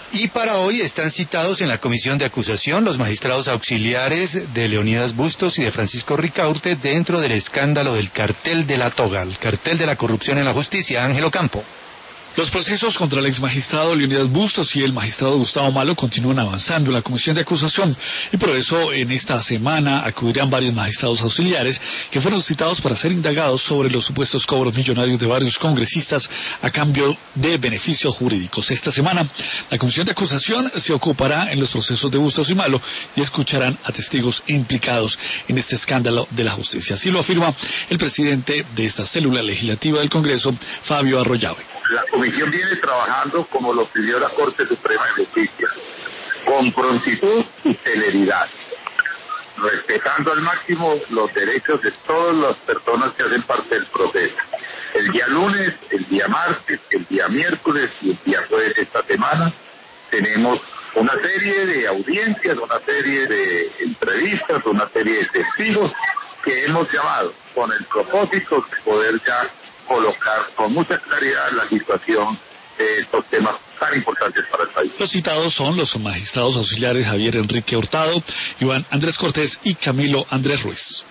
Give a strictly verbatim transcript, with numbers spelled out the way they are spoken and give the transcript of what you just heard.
Y para hoy están citados en la comisión de acusación los magistrados auxiliares de Leonidas Bustos y de Francisco Ricaurte dentro del escándalo del cartel de la toga, el cartel de la corrupción en la justicia. Ángelo Campo. Los procesos contra el ex magistrado Leonidas Bustos y el magistrado Gustavo Malo continúan avanzando en la comisión de acusación y por eso en esta semana acudirán varios magistrados auxiliares que fueron citados para ser indagados sobre los supuestos cobros millonarios de varios congresistas a cambio de beneficios jurídicos. Esta semana la comisión de acusación se ocupará en los procesos de Bustos y Malo y escucharán a testigos implicados en este escándalo de la justicia. Así lo afirma el presidente de esta célula legislativa del Congreso, Fabio Arroyave. La comisión viene trabajando como lo pidió la Corte Suprema de Justicia, con prontitud y celeridad, respetando al máximo los derechos de todas las personas que hacen parte del proceso. El día lunes, el día martes, el día miércoles y el día jueves de esta semana tenemos una serie de audiencias, una serie de entrevistas, una serie de testigos que hemos llamado con el propósito de poder ya colocar con mucha claridad la situación de estos temas tan importantes para el país. Los citados son los magistrados auxiliares Javier Enrique Hurtado, Iván Andrés Cortés y Camilo Andrés Ruiz.